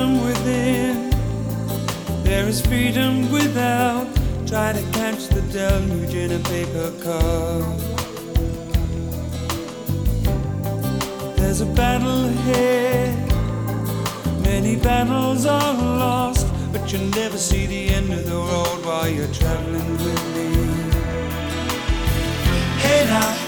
freedom within, there is freedom without. Try to catch the deluge in a paper cup. There's a battle ahead, many battles are lost, but you'll never see the end of the road while you're traveling with me. Hey now,